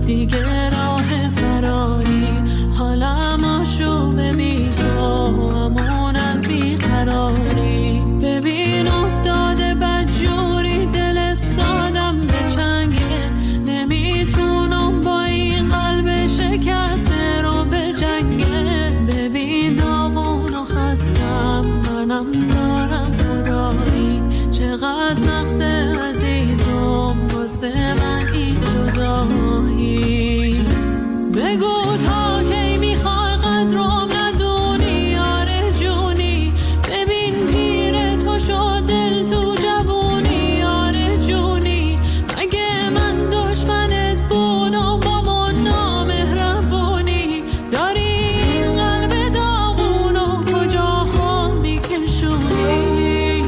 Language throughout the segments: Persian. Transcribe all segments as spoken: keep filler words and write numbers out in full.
دیگه راه فراری، حالم آشوبه بی تو، امون از بیقراری. ببین افتاده بدجوری، دل سادم به چنگت، نمیتونم با این قلب شکسته رو به جنگت. ببین داغون و خستم، منم دارم خدایی، چقدر سخته عزیزم واسه من این جدایی. بگو تا کی میخوای قدرم ندونی یار جونی، ببین پیر تو شد دل تو جوونی یار جونی. مگه من دشمنت بودم با من نامهربونی، داری این قلب داغون و کجاها میکشونی،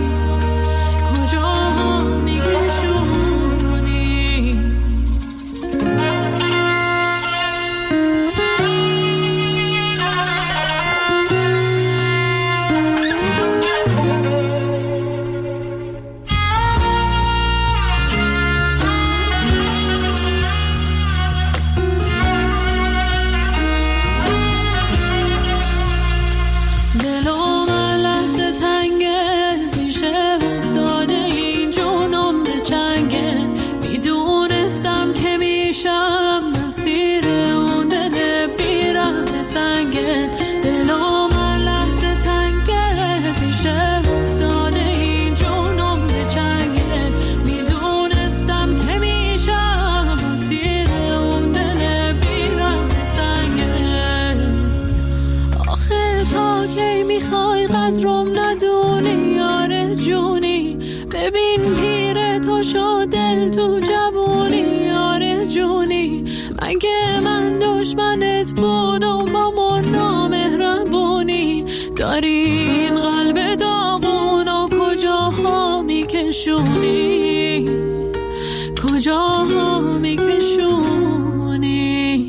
کجاها میکشونی. دلم هر لحظه تنگه، میشه افتاده این جونم به چنگه. میدونستم که میشم مسیر اون دل بیرم سنگت. دلم هر لحظه تنگه، میشه افتاده این جونم به چنگه. میدونستم که میشم مسیر اون دل بیرم سنگت. آخه تا کی میخوای قدرم ندونی یار جونی، ببین پیر تو شد دل تو جوونی یار جونی. مگه من دشمنت بودم با من نامهربونی، داری این قلب داغون و کجاها میکشونی، کجاها میکشونی.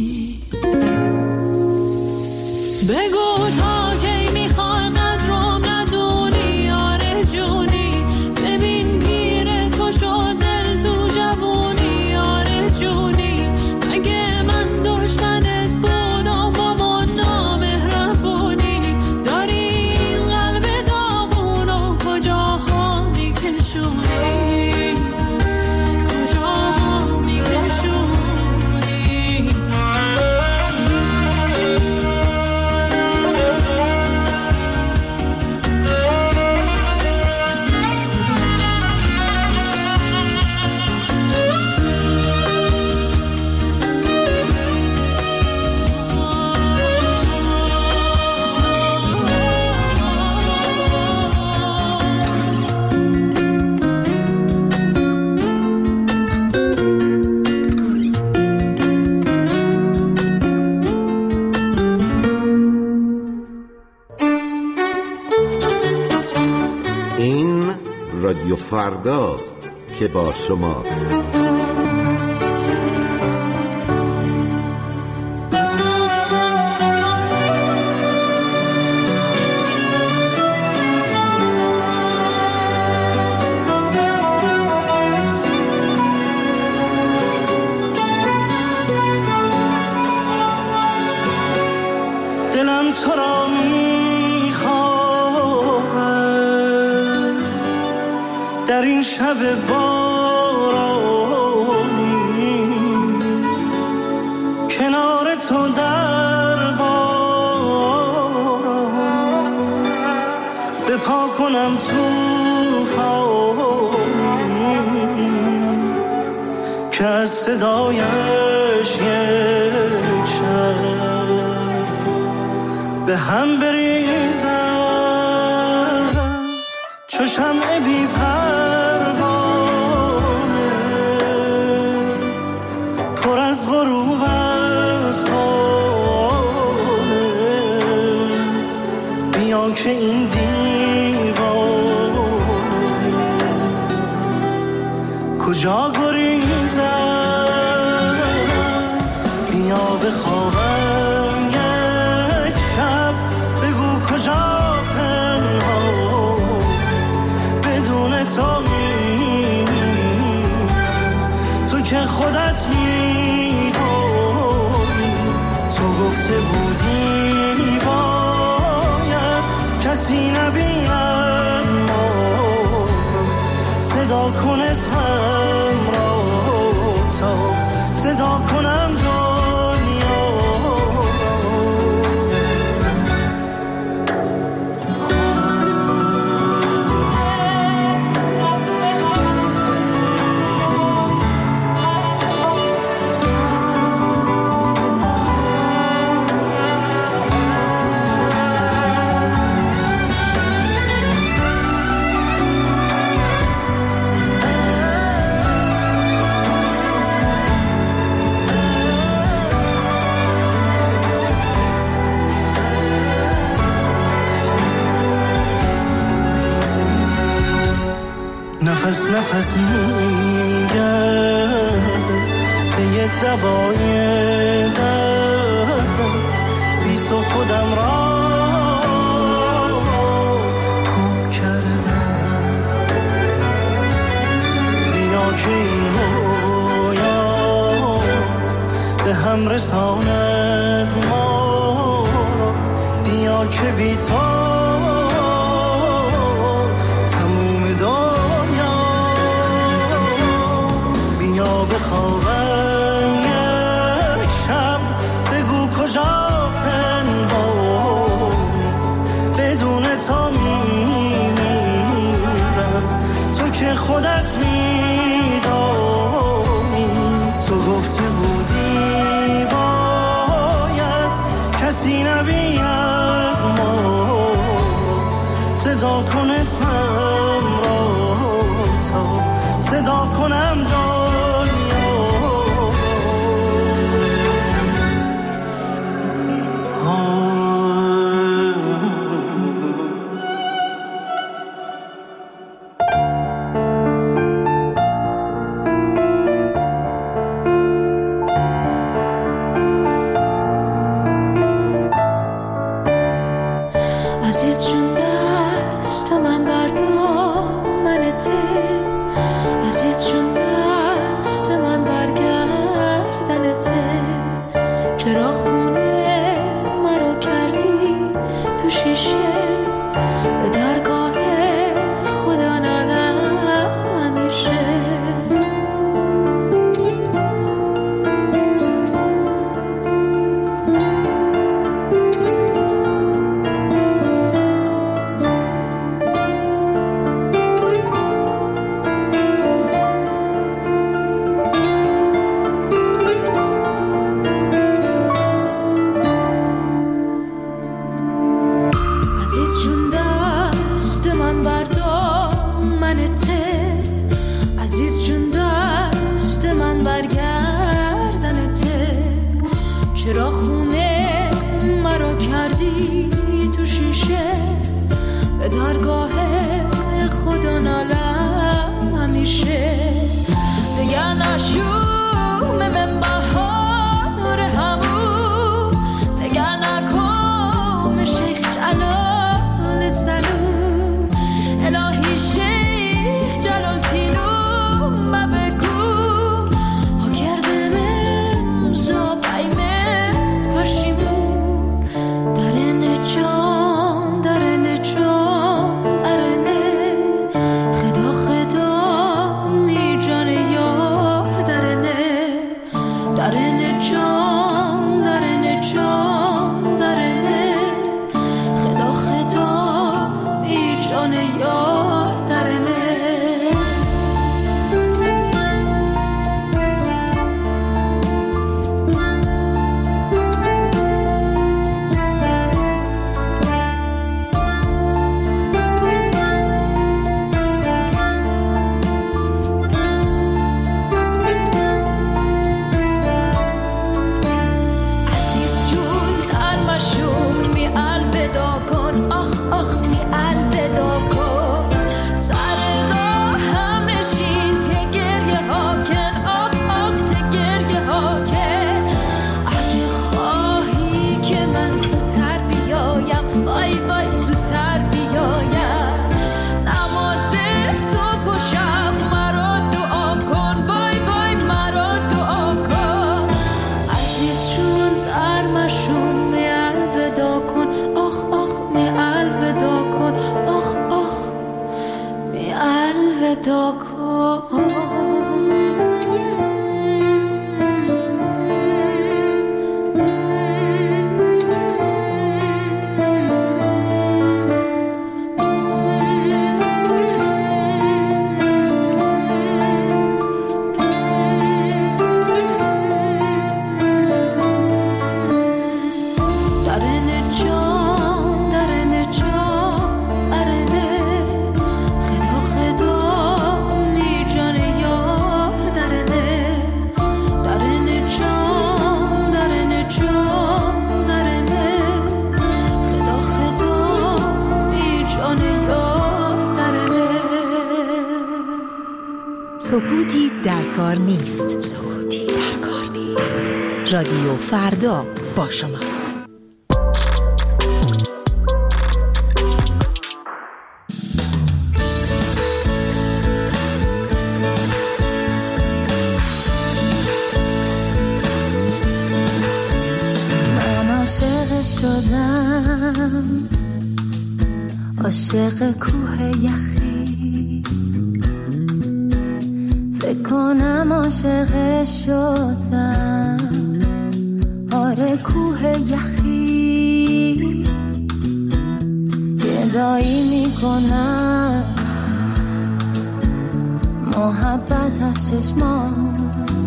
بگو تا کی میخوای قدرم ندونی یار جونی، ببین پیر تو شد دل تو جوونی یار جونی. مگه من دشمنت بودم با من نامهربونی، داری این قلب داغون و کجاها میکشونی، کجاها میکشونی. این رادیو فرداست که با شماست. دلم تو را میخواهد در این شب بارانی، کنار تو در باران بپا کنم توفانی، که از صدایش یک شب به هم بریزد چو شمع بی پروانه، پر از غروب از خانه. بیا که این دیوانه کجا گریزد، بیا بخوابم یک شب، بگو کجا پنهان بدون تو، تو که خودت میدونی نفس میگردم به یه دوای دردم، بی تو خودم را گم کردم. بیا که این رویا به هم رساند ما را، بیا که بی تو بخوابم یک شب، بگو کجا پنهانی، بدون تا میمیرم، تو که خودت میدانی. تو گفته بودی باید کسی نبیند ما، صدا کن اسمم را تا صدا کنم دار. سکوتی در کار نیست. سکوتی در کار نیست. رادیو فردا با شماست. من عاشق شدم، عاشق کوه یخی، فکر کنم عاشق شدم، آره کوه یخی، گدایی میکنم محبت از چشماش،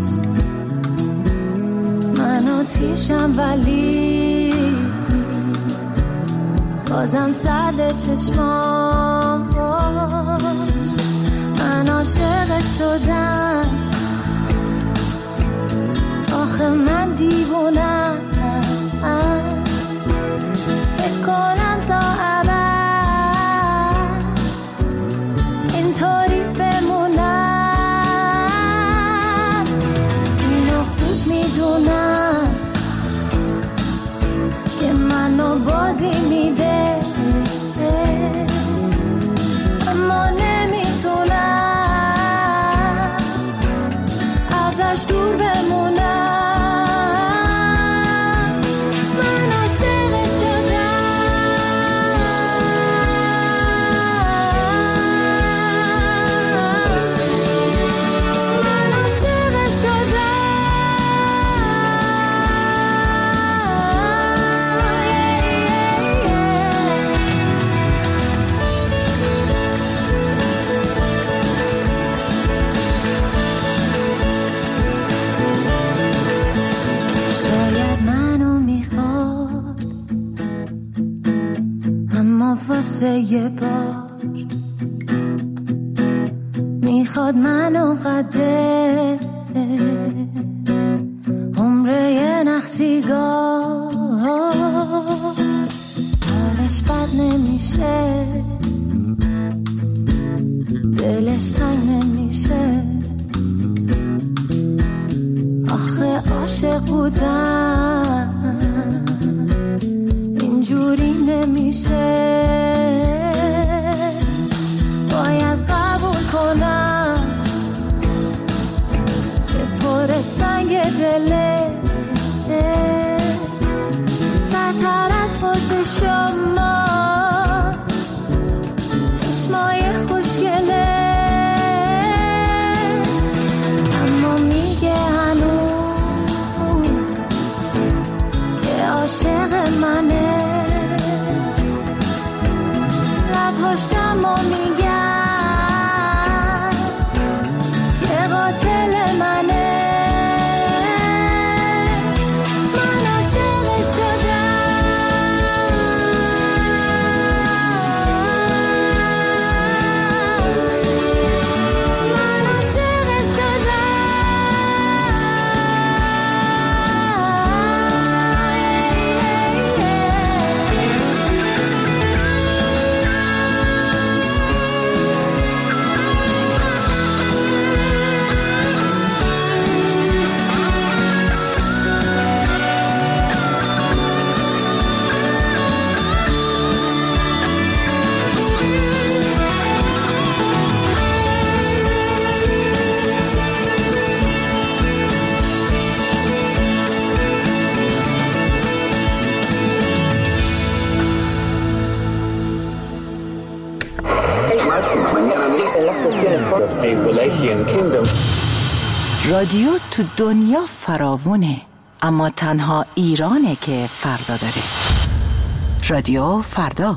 من آتیشم ولی بازم سرد چشماش، من عاشق شدم، آخه من دیوونم، فکر کنم تا ابد اینطوری بمونم، اینو خوب میدونم که منو بازی میده، اما نمیتونم ازش دور بمونم. من عاشق شدم، من عاشق شدم، شاید منو میخواد اما واسه یه بار میخواد منو قده عمره یه نخسیگاه، حالش بد نمیشه، دلش تنگ نمیشه، آخه عاشق بودم اینجوری نمیشه، باید قبول کنم که پر سنگ دلش سرتر از خود شما، چشمای خوشگلش، اما میگه هنوز که عاشق منه، لبهاشم و میگن که قاتل منه. من عاشق شدم، من عاشق رادیو تو دنیا فراوونه، اما تنها ایرانه که فردا داره. رادیو فردا.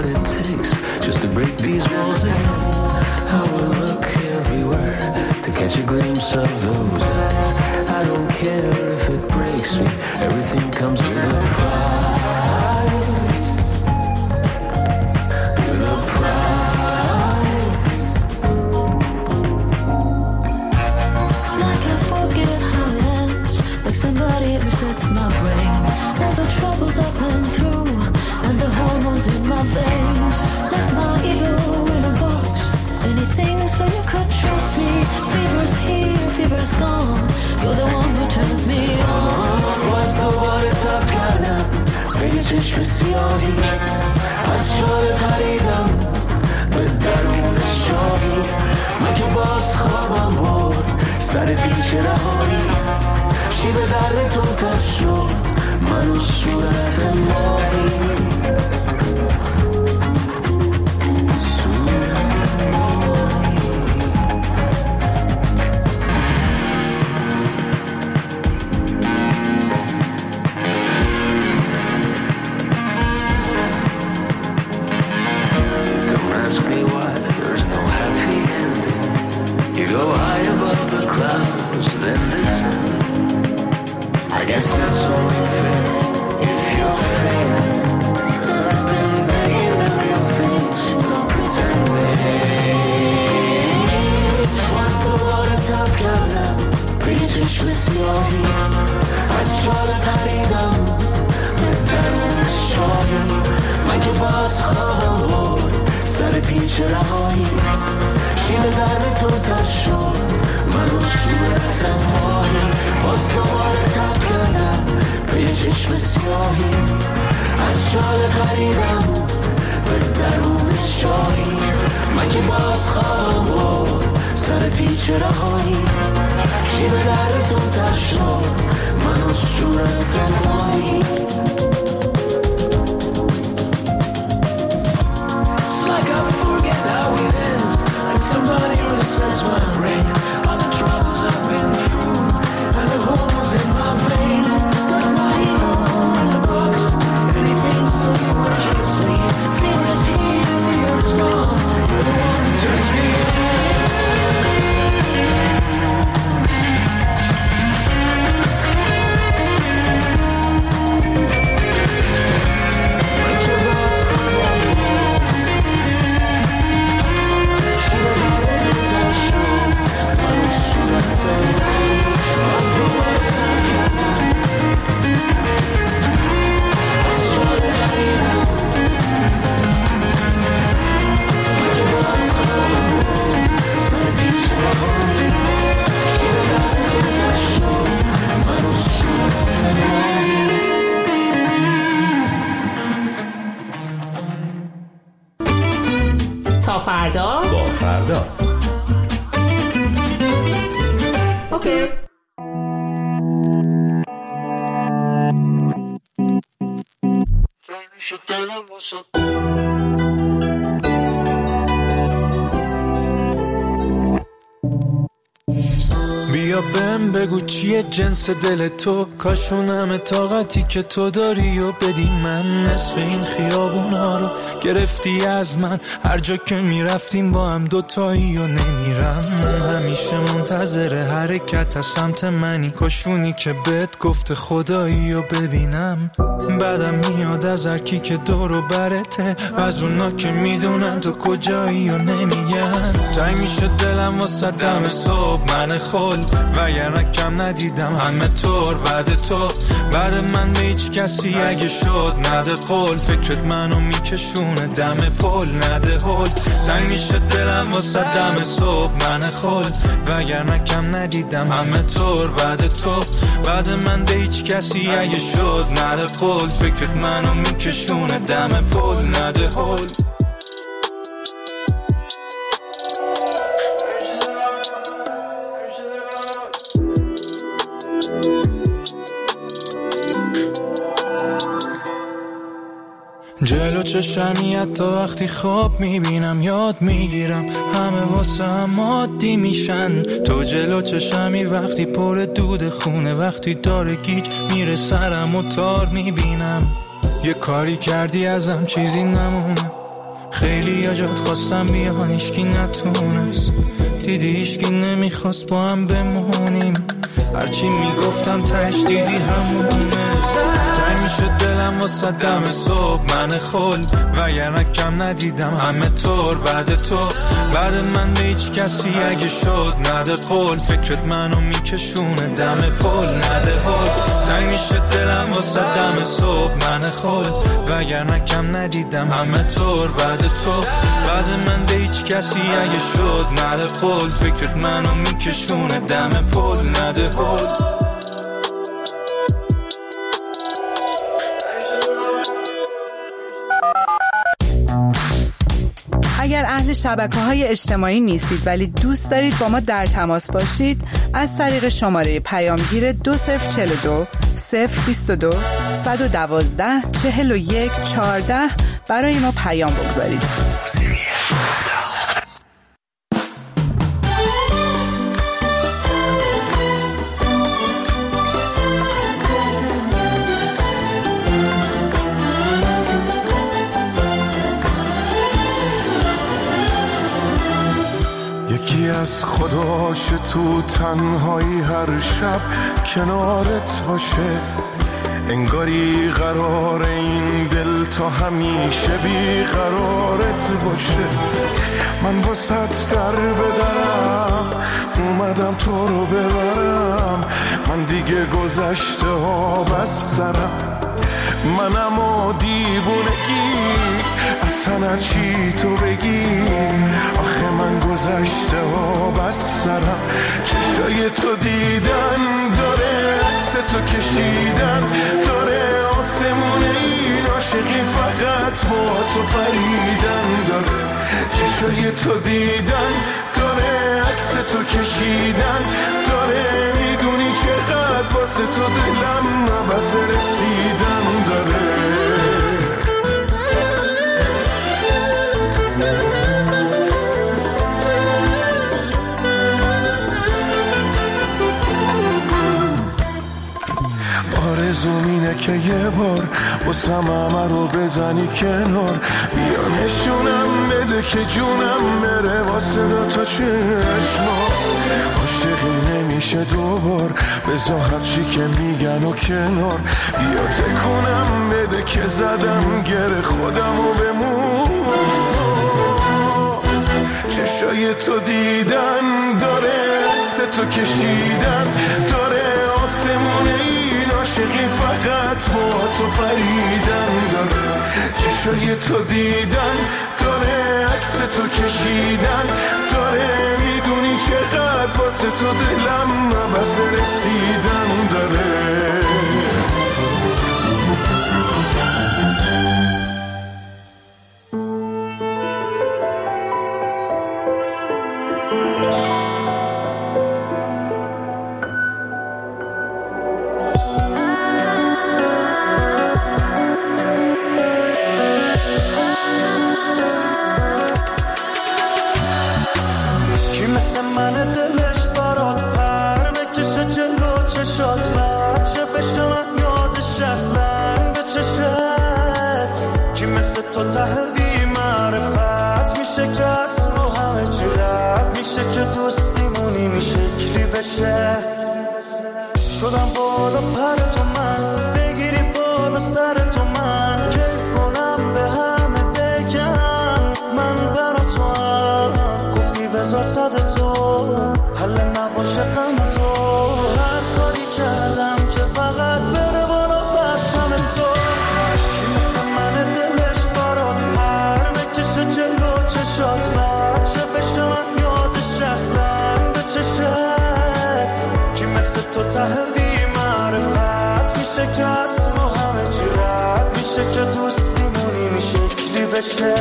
Just to break these walls again, I will look everywhere to catch catch a glimpse of those eyes. I don't care if it breaks me, everything comes with a price. With a price. It's like I forget how it ends, like somebody resets my brain. All the troubles I've been through and the hormones in my veins left my ego in a box. Anything so you could trust me. Fever's here, fever's gone. You're the one who turns me on. باز دوباره تب کردم به یه چشم سیاهی، از شاله پریدم به درون شاهی. من که باز خوابم برد سر پیچ رهایی، شیب درد تو تر شد من و صورت ماهی. Go high above the clouds, then listen. I guess that's only fair if you're fair. Never been begging the real things, stop pretending. Once the water top کردم به یه چشم سیاهی، از شاله پریدم به درون شاهی. من که باز خوابم برد سر پیچ رهایی، شیب درد تو تر شد من و صورت ماهی. باز دوباره تب کردم به یه چشم سیاهی، از شاله پریدم به درون شاهی. من که باز خوابم برد سر پیچ رهایی، شیب درد تو تر شد من و صورت ماهی. Somebody resets my brain. All the troubles I've been through and the holes in my veins left my ego in a box. Anything so you would trust me. Fear is here, fear is gone. You're the one who turns me تا فردا با فردا. اوکی. بیا بهم بگو چیه جنس دل تو، کاشونم طاقتی که تو داری و بدی من. نصف این خیابونا رو گرفتی از من، هر جا که میرفتیم با هم دوتایی و نمیرم. همیشه منتظر حرکت از سمت منی، کاشونی که بهت گفت خدایی و ببینم. بعدم میاد از هر کی که دور و برته، از اونا که میدونن تو کجایی و نمیگن. تنگ میشه دلم واسه دم صبح من خل، وگرنه کم ندیدم همه طور بعد تو. بعد من به هیچ کسی اگه شد نده قول، فکرت منو میکشونه دم پل نده هل. تنگ میشه دلم واسه دم صبح من خل، وگرنه کم ندیدم همه طور بعد تو. بعد من به هیچ کسی اگه شد نده قول، فکرت منو میکشونه دم پل نده هل. جلو چشمی حتی وقتی خواب میبینم یاد میگیرم همه واسه هم عادی میشن. تو جلو چشمی وقتی پر دود خونه، وقتی داره گیج میره سرم و تار میبینم. یه کاری کردی ازم چیزی نمونه، خیلی یا جات خواستم بیان هیچکی نتونست، دیدی هیچکی نمیخواست با هم بمونیم، هرچی میگفتم تهش دیدی همونه. تنگ میشه دلم واسه دم صبح من خل، وگرنه کم ندیدم همه طور بعد تو، بعد من به هیچ کسی اگه شد نده قول، فکرت منو میکشونه دم پل نده هل. تنگ میشه دلم واسه دم صبح من خل، وگرنه کم ندیدم همه طور بعد تو، بعد من به هیچ کسی اگه شد نده قول، فکرت منو میکشونه دم پل نده هل. اگر اهل شبکه‌های اجتماعی نیستید ولی دوست دارید با ما در تماس باشید، از طریق شماره پیامگیر دو صفر چهل و دو صفر بیست و دو صد و دوازده چهل و یک چهارده برای ما پیام بگذارید. یکی از خداش تو تنهایی هر شب کنارت باشه، انگاری قرار این دل تا همیشه بی قرارت باشه. من واسط در بدرم اومدم تو رو ببرم، من دیگه گذشته ها بسترم، منم و دیوونگی اصلا چی تو بگی، آخه من گذشته ها بسترم. چشای تو دیدن داره، عکس تو کشیدن داره، آسمون این عاشقی فقط با تو پریدن داره. چشای تو دیدن داره، عکس تو کشیدن داره، میدونی چقدر واسه تو دلم نبس رسیدن داره. آرزوم اینه که یه بار واسم همه رو بزنی کنار، بیا نشونم بده که جونم بره واسه دو تا چشما. عاشقی نمیشه دوبار، بذار هرچی که میگن و کنار، بیا تکونم بده که زدم گره خودم و بمون. چشای تو دیدن داره، عکس تو کشیدن داره، آسمون این عاشقی فقط با تو پریدن داره. چشای تو دیدن داره، عکس تو کشیدن داره، میدونی چقدر واسه تو دلم نبس رسیدن داره. شدم بالا پر تو من، بگیری بالا سر تو من، کیف کنم به همه بگم من برا تو هم. گفتی بذار صد تو حل نباشه غم تو، هر کاری کردم که فقط بره بالا پرچم تو. کی مثل من دلش برات پر بکشه جلو چشات، بچه بشه من یادش اصلا به چشت. کی مثل تو ته بی معرفت میشه که از ما همه چی رد میشه، که دوستیمونی میشه کلی بشه.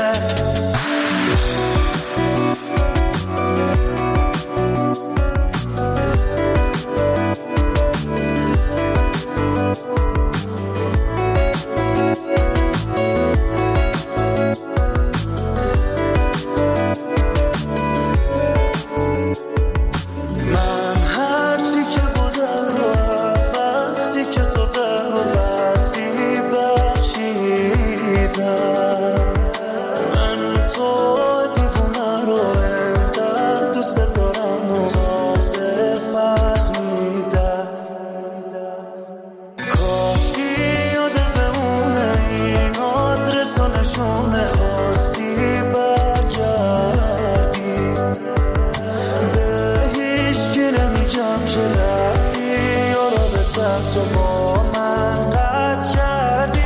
من تو با من قطع کردی.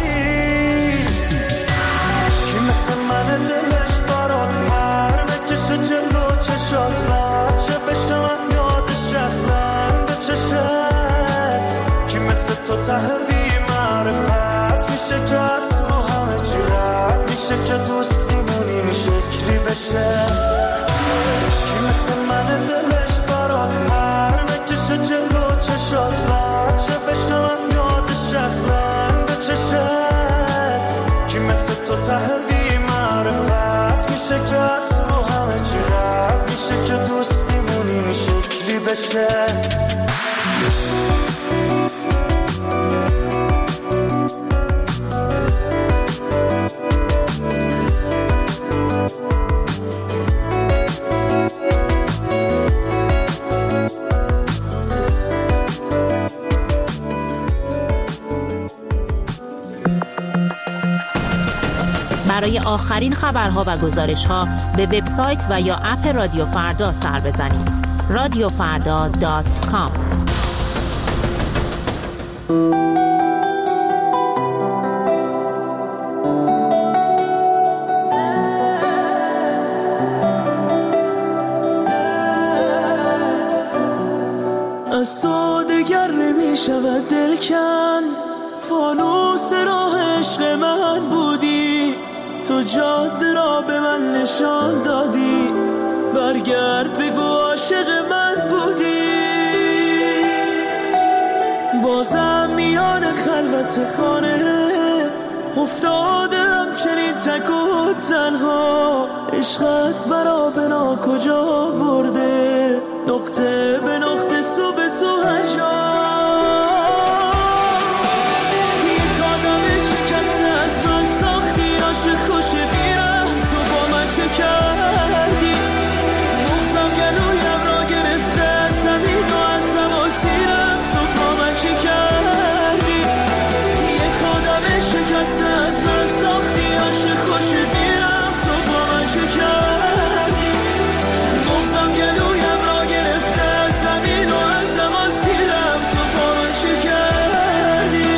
کی مثل من دلش برات پر بکشه جلو چشات بچه بشم یادش اصلا به چشت. کی مثل تو ته بی معرفت میشه که از رو همه چی رد میشه که دوستیمون این شکلی بشه. کی مثل من دلش برات پر بکشه جلو چشات بچه بشم یادش اصلا به چشت. کی مثل تو ته بی معرفت میشه که از رو همه چی رد میشه که دوستیمون این شکلی بشه. برای آخرین خبرها و گزارش‌ها به وبسایت و یا اپ رادیو فردا سر بزنید. رادیو فردا دات کام. از تو دگر نمیشود دل کند، فانوس راه عشق من بودی، تو جاده را به من نشان دادی، برگرد بگو عاشق من بودی. بازم میان خلوت خانه افتادم چنین تک و تنها، عشقت برا بنا کجا برده، نقطه به نقطه سو به سو هجا. یک آدم شکسته از من ساختی، عاشق خوش بیرم تو با من چه کردی، مغزم گلویم را گرفته زمین و از نماسیرم تو با من چه کردی. یک آدم شکسته از من ساختی، عاشق خوش بیرم تو با من چه کردی، مغزم گلویم را گرفته زمین و از نماسیرم تو با من چه کردی.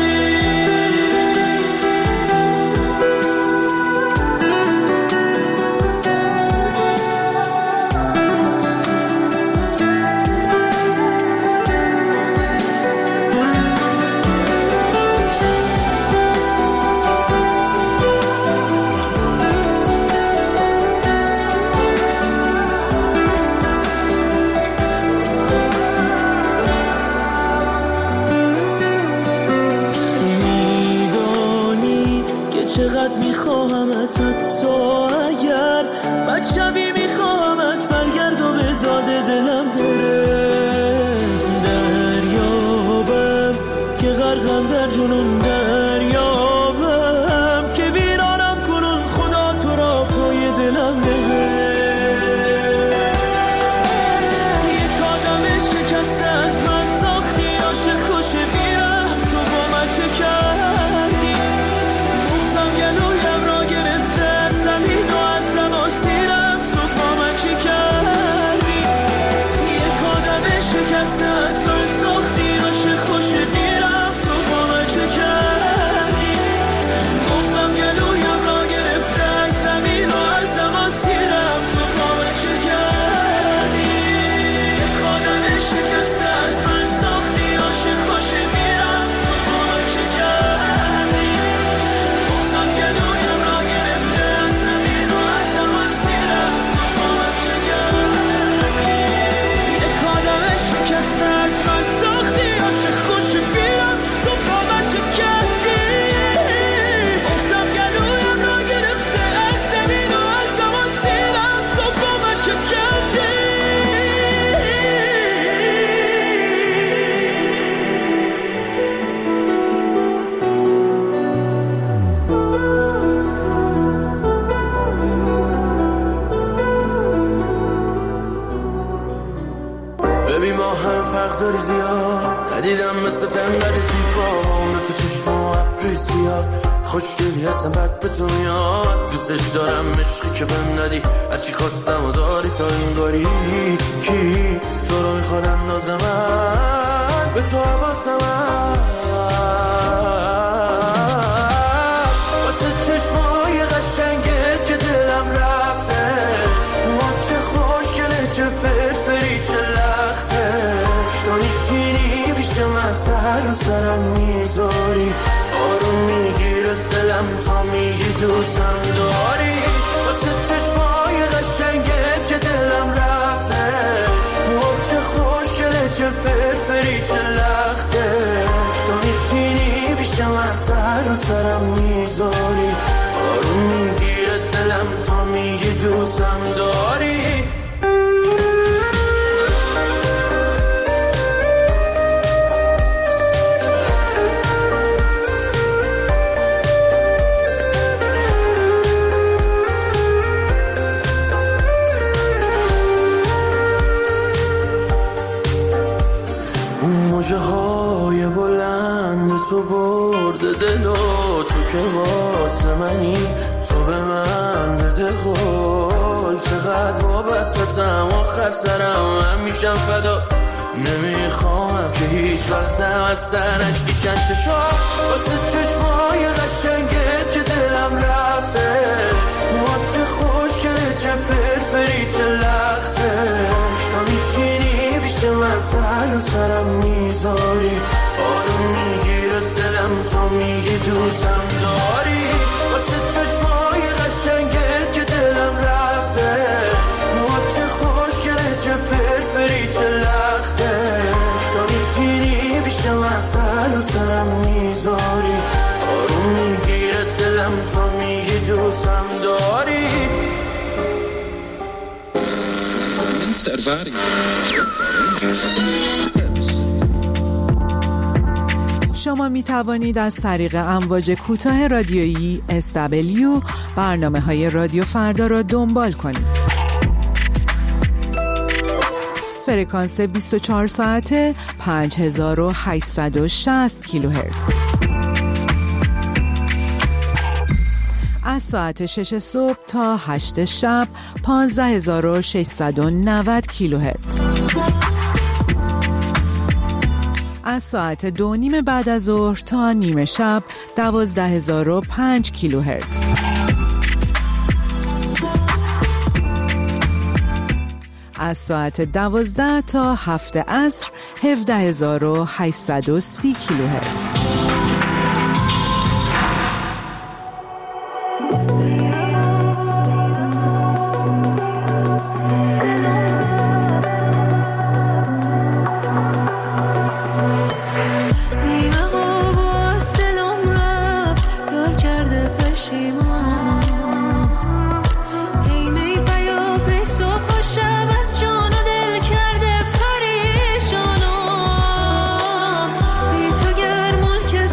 میدانی که چقدر میخواهمت، حتی اگر بچه‌بی میخواهمت، برگرد و به داد دلم برس. دریابم که غرقم در جنون، دریابم که ویرانم کنون، خدا تو را پای دلم نبر. یک آدم شکسته از من ساختی، عاشق خوش بیرم تو با من چه کردی، مغزم گلویم را گرفته زمین و از نماسیرم تو با من چه کردی. یک آدم شکسته از من ساختی، عاشق خوش بیرم تو با من چه کردی، مغزم گلویم را گرفته زمین و از نماسیرم تو با من چه کردی. یک آدم شکسته از من ساختی، عاشق خوش بیرم تو با من چه کردی، مغزم گلویم را گرفته زمین و از نماسیرم تو با من چه کردی. یک آدم شکسته از من ساختی، عاشق خوش بیرم تو با من چه کردی، مغزم گلویم را گرفته از زمین و از نماسیرم تو با من چه کردی. ببین ما هم فرق داری زیاد، ندیدم مثل تنقل زیبا، عمر تو چشم و ابری زیاد، خوشگلی هستم بد به تو میاد، دوستش دارم عشقی که بهم ندی، هرچی خواستم و داری تا این گاری، کی تو رو میخواد اندازه من، به تو حواسم واسه چشمای قشنگت که دلم رفته موها چه خوشگله چه فرفری چه لختش تو نشینی پیش من سر و سرم میذاری آروم میگیره دلم تا میگی دوستم داری واسه چشمای قشنگت که دلم رفته موها چه خوشگله چه فرفری چه لختش تو نشینی پیش من سر و سرم میذاری آروم میگیره دلم تا میگی دوستم داری موجه های بلند تو برده دلو تو که واسه منی تو به من بده قول چقدر وابستم آخر سرم من میشم فدا نمیخوام که هیچ وقتم از سرش کشن چشا واسه چشمای قشنگت که دلم رفته موها چه خوشگله چه فرفری چه لختش تو میشینی پیش من سر و سرم میذاری آروم میگیره دلم تا میگی دوستم داری واسه چشمای قشنگت که دلم رفته موها چه خوشگله چه فرفری چه لختش تو میشینی پیش من سر و سرم میذاری آروم میگیره دلم تا میگی دوستم داری شما می توانید از طریق امواج کوتاه رادیویی اس دبلیو برنامه های رادیو فردا را دنبال کنید. فرکانس بیست و چهار ساعته پنج هزار و هشتصد و شصت کیلوهرتز. از ساعت شش صبح تا هشت شب پانزده هزار و ششصد و نود کیلوهرتز. از ساعت دو نیم بعد از ظهر تا نیمه شب دوازده هزار و پنج کیلوهرتز. از ساعت دوازده تا هفت عصر هفده هزار و هشتصد و سی کیلوهرتز. که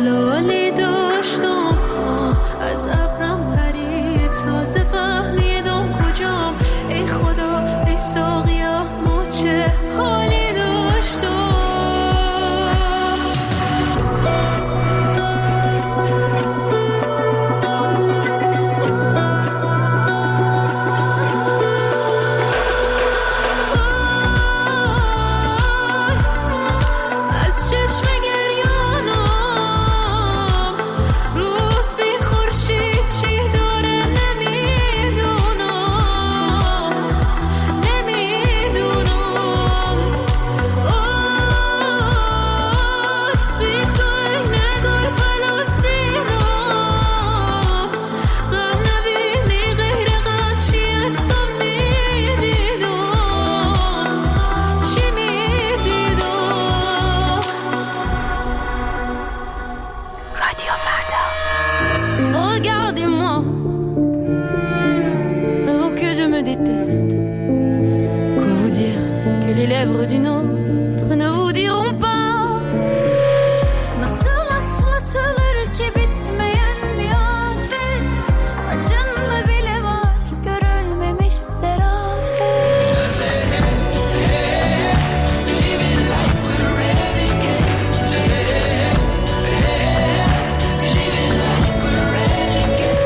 زلالی داشتم از ابرم پرید تازه فهمیدم کجام ای خدا ای ساقیا ما چه حالی داشتم d'une autre ne vous diront pas nasıl atlatılır ki bitmeyen bir afet acında bile var görülmemiş serafet living like we're renegades living like we're renegades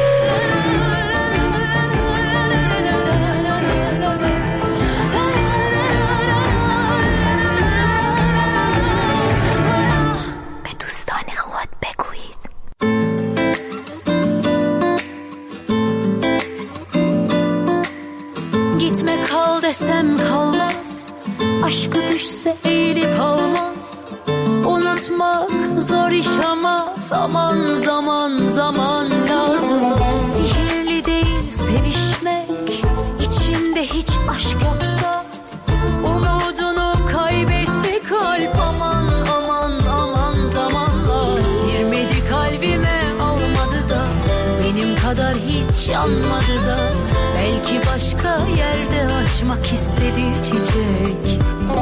desem kalmaz, aşkı düşse eğilip almaz. Unutmak zor iş ama zaman zaman zaman lazım. Sihirli değil sevişmek, içinde hiç aşk yoksa. Umudunu kaybetti kalp aman aman aman zamanla. Girmedi kalbime almadı da, benim kadar hiç yanmadı da. Belki başka yerde açmak istedi çiçek.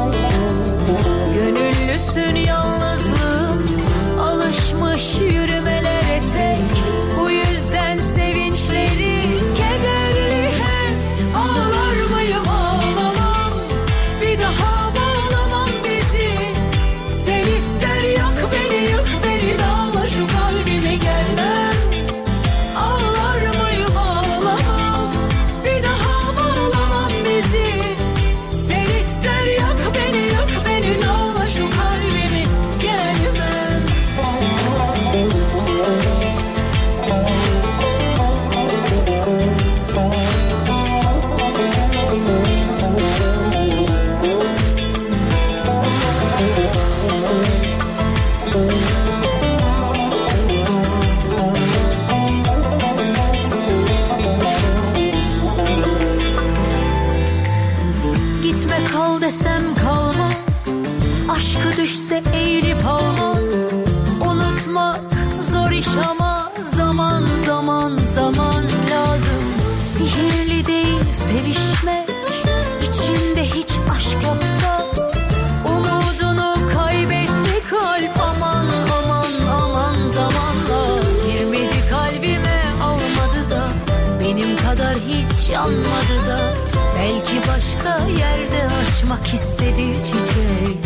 Gönüllüsün yalnızlığım, alışmış yürümelere tek. Bu yüzden sevinçleri kederli hep. Ağlar mıyım ağlamam, bir daha bağlamam bizi. Sen ister yak beni yık beni, dağla şu kalbimi gelmem. Ağlar mıyım ağlamam, bir daha bağlamam bizi. Sen ister yak beni yık beni, dağla şu kalbimi gelmem. Gitme kal desem kalmaz, aşkı düşse eğilip almaz. Unutmak zor iş ama zaman zaman zaman lazım. Sihirli değil sevişmek, içinde hiç aşk yoksa. Umudunu kaybetti kalp aman aman aman zamanla. Girmedi kalbime almadı da, benim kadar hiç yanmadı da. Belki başka yerde açmak istedi çiçek.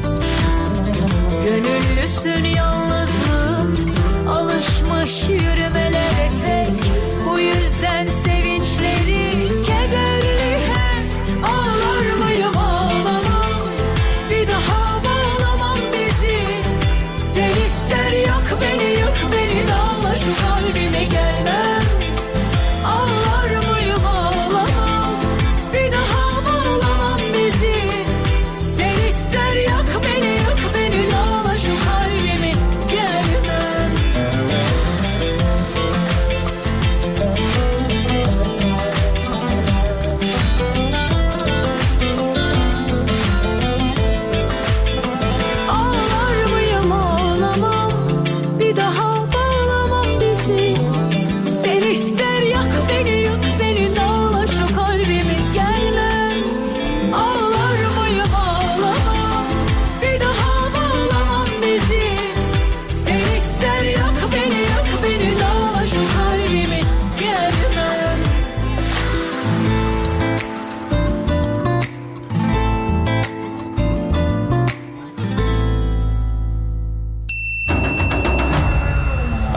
Gönüllüsün yalnızlığım, alışmış yürümelere tek. Bu yüzden sevinçleri kederli hep. Ağlar mıyım ağlamam, bir daha bağlamam bizi. Sen ister yak beni yık beni, dağla şu kalbime gelmem. Ağlar mıyım ağlamam, bir daha bağlamam bizi. Sen ister yak beni yık beni, dağla şu kalbimi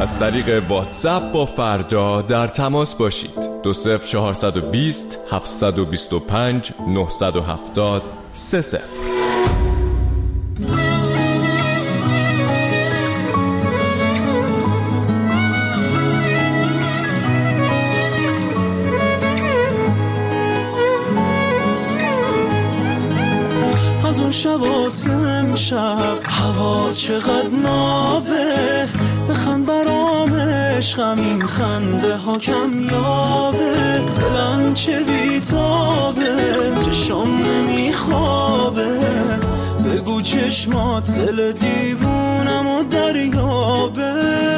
از طریق واتساپ با فردا در تماس باشید. دو صفر چهارصد و بیست هفتصد و بیست و پنج نهصد و هفتاد سه صفر. از اون شب آسیم شب هوا چقدر نابه، بخند برام عشقم این خنده ها کم یابه، دلم چه بیتابه چشم نمیخوابه، بگو چشمات دل دیوونم و دریابه،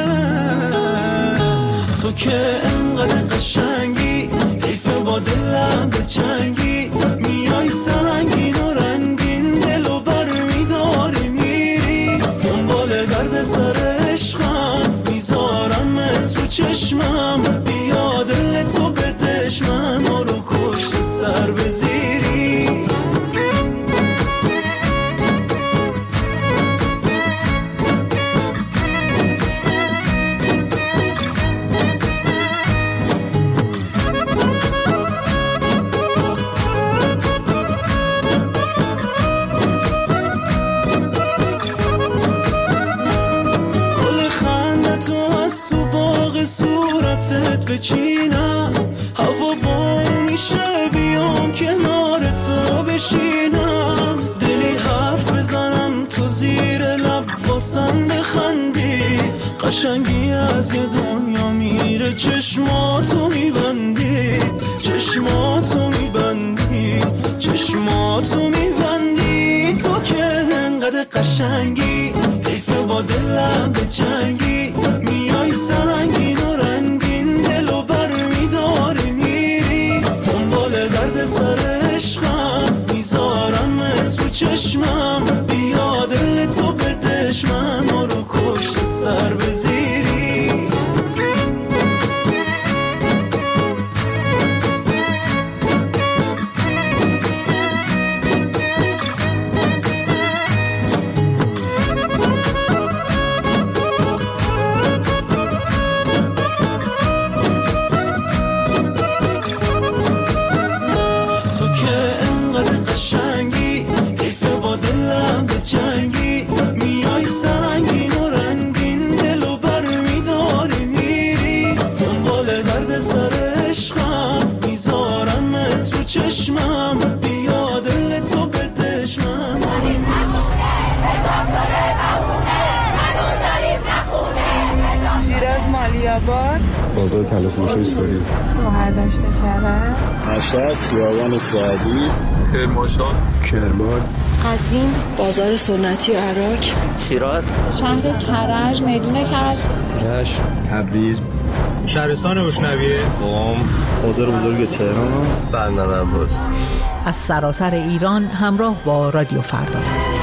تو که انقدر قشنگی حیفه با دلم به جنگی، میای سنگین و رنگین دلو بر میداری میری، دنبال درد سر عشقم میذارمت رو چشمم، بیا دل تو بدش من رو کشت سر بزیری. صورتت بچینم هوا بارون میشه، بیام کنار تو بشینم، دلی حرف بزنم تو زیر لب واسم بخندی، قشنگی از یه دنیا میره چشماتو میبندی، چشماتو میبندی، چشماتو میبندی، تو که انقدر قشنگی حیفه با دلم به جنگی، میای سنگین و رنگین دلو بر میداری میری، دنبال درد سر عشقم میذارمت رو چشمم، بیا دل تو بدش من رو کشت سر بزیری. جنگی میای سنگین و رنگین دلو بر میداری میری، دنبال درد سر عشقم میذارمت رو چشمم، بیا دل تو بدش من. شیراز مالیاباد، بازار تلفروشی سوری، مهردشت کرد، مشهد خیابان سعدی، کرمانشاه، کرمان، قزوین، بازار سنتی و عراق، شیراز، شهر کرج، میدون کرج، رشت، تبریز، شهرستان بوشنویه، قم، بازار بزرگ تهران، بندر عباس. از سراسر ایران همراه با رادیو فردا.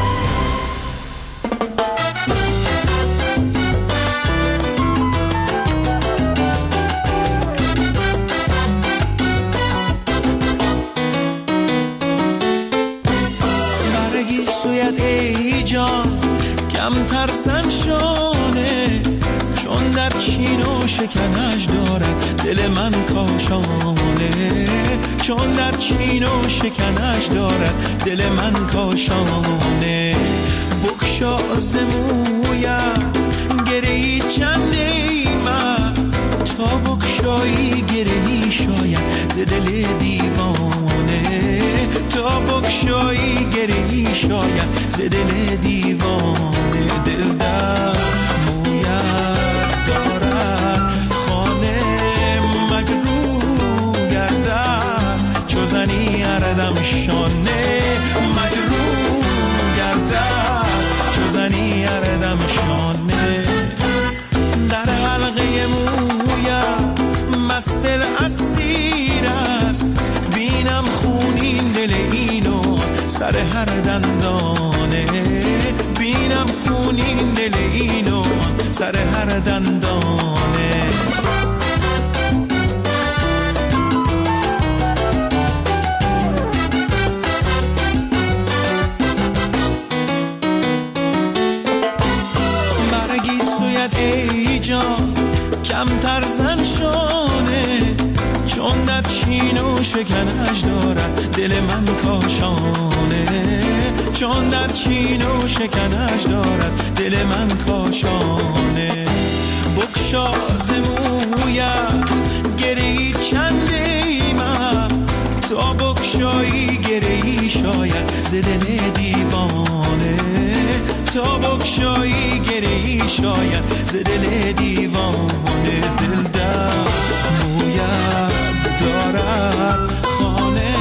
ای جان کم ترسن شانه، چون در چین و شکنش دارد دل من کاشانه، چون در چین و شکنش دارد دل من کاشانه، بکشا زمویت گرهی چند ایمت، تا بکشایی گرهی شاید ز دل دیوانه، تا بکشایی گرهی شاید ز دل دیوانه، دل در مویت دارد خانه مجروح گردد، چو زنی اردم شانه مجروح گردد، چو زنی اردم شانه، در حلقه مویت مست اسیر است، بینم خونین دل اینو سر هر دندانه، بینم خونین دل اینو سر هر دندانه. برگی سویت ای جان کمتر زن شانه، چون در چین و شکنش دارد دل من کاشانه، چون در چین و شکنش دارد دل من کاشانه. بکشا ز مویت گری چندی من، تا بکشایی گری شاید ز دل دیوانه، تا بکشایی گری شاید ز دل دیوانه. دل در مویت دارد خانه،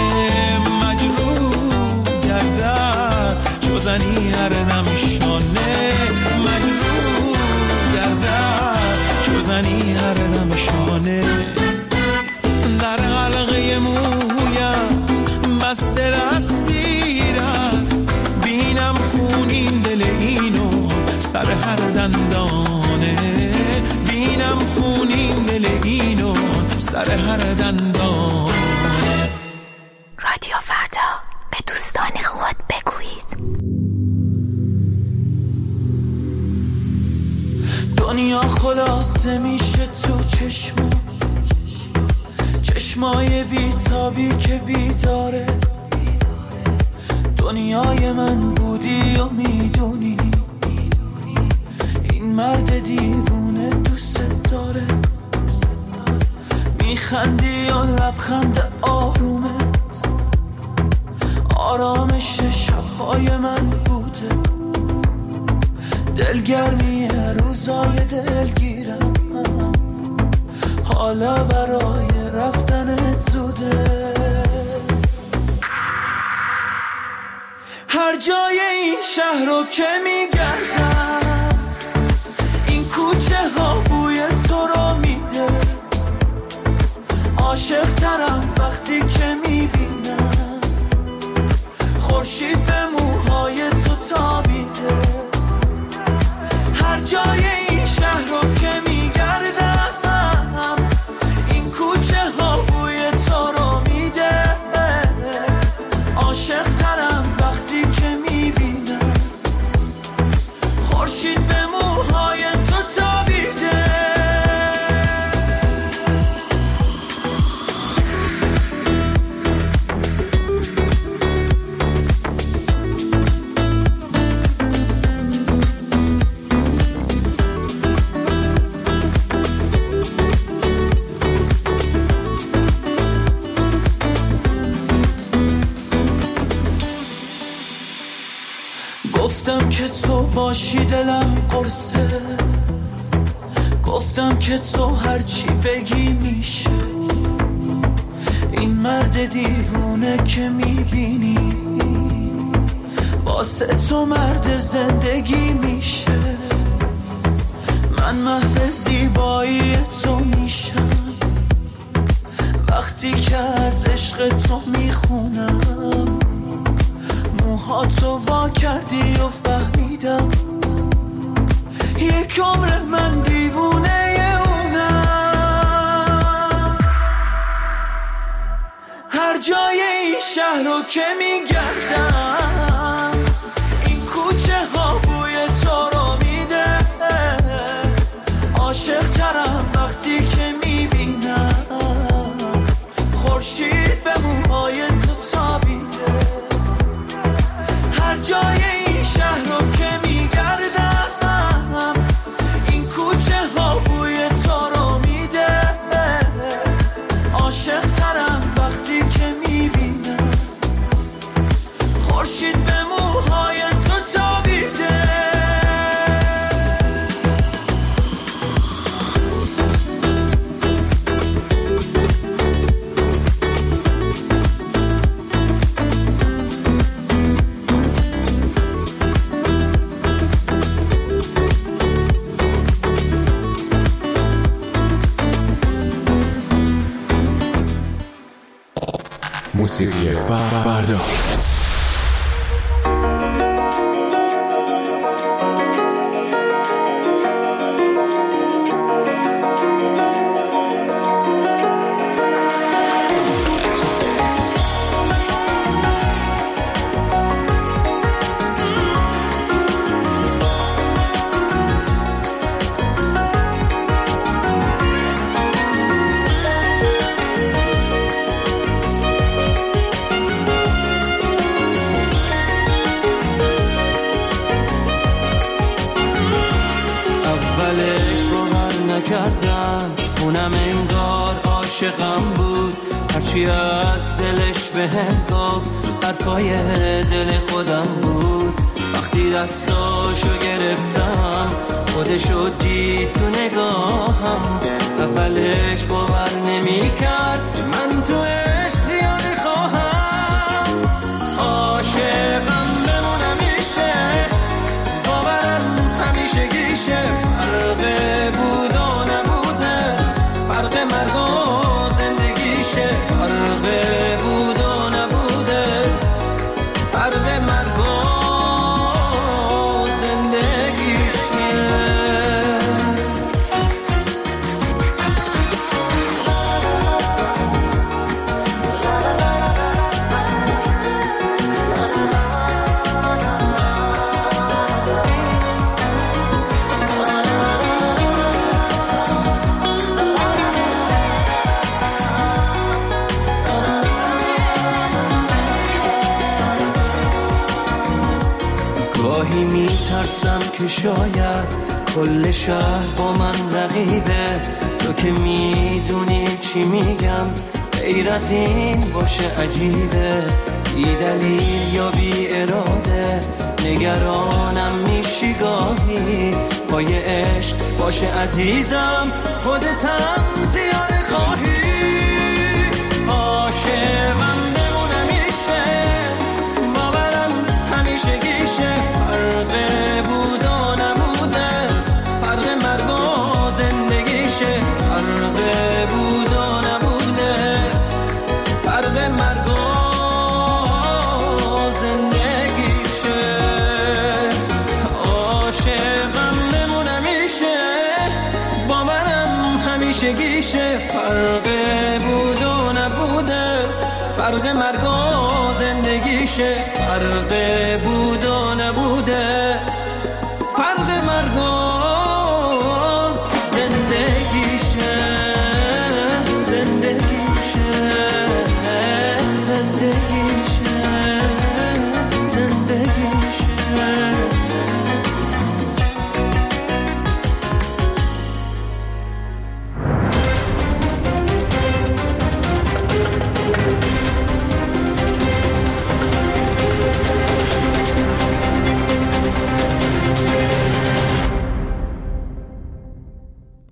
مجروح گردد چو زنی هر دم شانه، مجروح گردد چو زنی هر دم شانه. در حلقه مویت مست اسیر است، بینم خونین دل اینو سر هر دندانه، بینم خونین دل اینو سر هر دندانه. رادیو فردا، به دوستان خود بگویید. دنیا خلاصه میشه تو چشم، چشمای بیتابی که بیداره. دنیای من بودی و میدونی، این مرد دیوونه دوست داره. میخندی و لبخند آرومت آرامش شبهای من بوده. دلگرمی روزای دلگیرم، حالا برای رفتنت زوده. هر جای این شهر رو که میگردم، این کوچه ها بوی تو رو میده. عاشق ترم وقتی که میبینم خورشید به موهای تو تابیده. هر جای این شهر رو که میگردم، این کوچه ها بوی تو رو میده. عاشق ترم وقتی که میبینم خورشید به موهای تو تابیده. گفتم که تو باشی دلم قرصه، گفتم که تو هرچی بگی میشه. این مرد دیوونه که میبینی واسه تو مرد زندگی میشه. من محو زیبایی تو میشم وقتی که از عشق تو میخونم. موها تو وا کردی و فهمیدم یک عمر من دیوونه اونم. هر جای این شهر رو که میگردم، این کوچه ها بوی تو رو میده. عاشق ترم وقتی که میبینم خورشید به موهای تو تابیده. هر جای این شهر رو که میگردم، این کوچه ها بوی تو رو میده. عاشق ترم وقتی که میبینم خورشید به موهای تو تابیده. موسیقی فردا. نکردم، اونم انگار عاشقم بود. هرچی از دلش بهم گفت حرفای دل خودم بود. وقتی دستاشو گرفتم خودشو دید تو نگاهم. اولش باور نمی کرد من تو عشق زیاده خواهم. عاشقم بمونم میشه، باورم همیشه گیشه. فرق بود و نبوده، فرق مرگ و زندگیشه. فرق بود و نبوده، فرق مرگ و ترسم که شاید کل شهر با من رقیبه. تو که میدونی چی میگم، غیر از این باشه عجیبه. بی دلیل یا بی اراده نگرانم میشی گاهی. پای عشق باشه عزیزم، خودتم زیاده خواهی. عاشقم بمونم میشه، باورم همیشه گیشه. فرق بود و نبوده، فرق مرگ و زندگیشه. فرق بود و نبوده، فرق مرگ و زندگیشه. عاشقم بمونم میشه، باورم همیشه گیشه. فرق بود و نبوده، فرق مرگ و زندگیشه. فرق بود و نبوده،